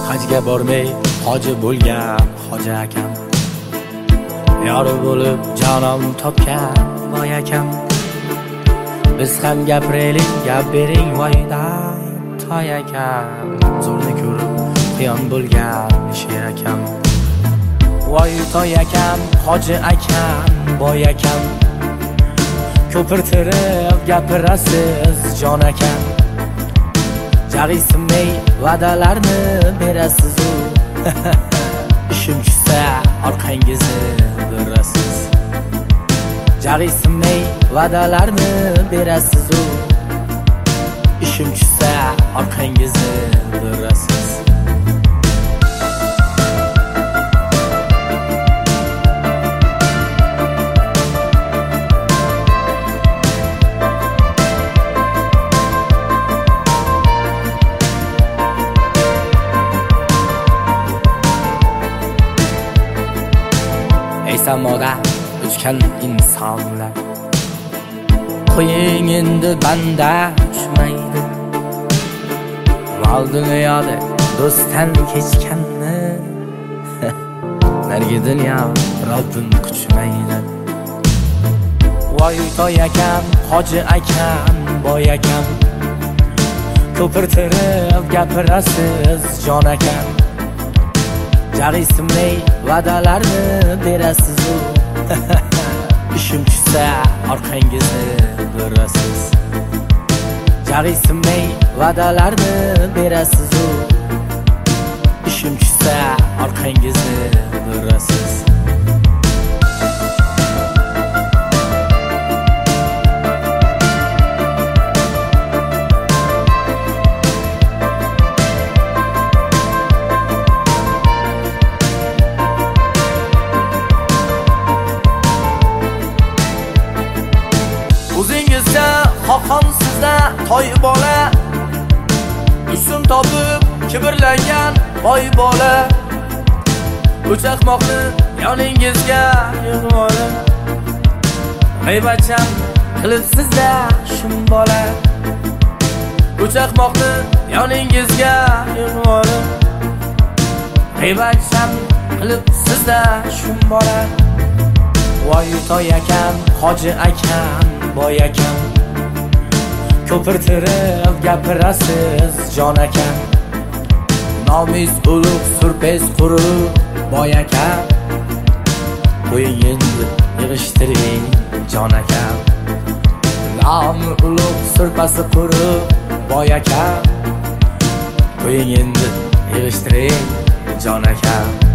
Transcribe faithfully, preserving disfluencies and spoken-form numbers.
hajga bormay hoji bo'lgan hoji akam, yori bo'lib jonon topgan boy akam. Biz ham gapiraylik, gap bering voydan toy akam, zo'rni ko'rib quyon bo'lgan sher akam. Voy toy akam, hoji akam, boy akam, ko'pirtirib gapirasiz jon akam. Jag'iysimay va'dalarni berasiz u ishim tushsa orqangizni burasiz. Jag'iysimay va'dalarni berasiz u ishim tushsa orqangizni burasiz. Samoda uchgan insonlar, qo'ying endi banda tushmaydi. Val dunyoda do'stdan kechganni nargi dunyo Robbim quchmaydi. Voy toy akam, hoji akam, boy akam, ko'pirtirib gapirasiz jon akam. Jag'iysimay va'dalarni berasiz u ishim tushsa orqangizni burasiz. Jag'iysimay va'dalarni berasiz u ishim tushsa orqangizni burasiz. O'zingizga xoqon sizda toy bola, usun topib kibrlangan boy bola. O'chaqmoqni yoningizga yig'ib olib, g'iybatchan qilib sizda shum bola. O'chaqmoqni yoningizga yig'ib olib, g'iybatchan qilib sizda shum bola. Voy toy akam, hoji akam, boy akam, ko'pirtirib gapirasiz jon akam. Nomiz ulug' surpez quruq boy akam, qo'ying endi yig'ishtiring jon akam. Nomi ulug' surpasi quruq boy akam, qo'ying endi yig'ishtiring jon akam.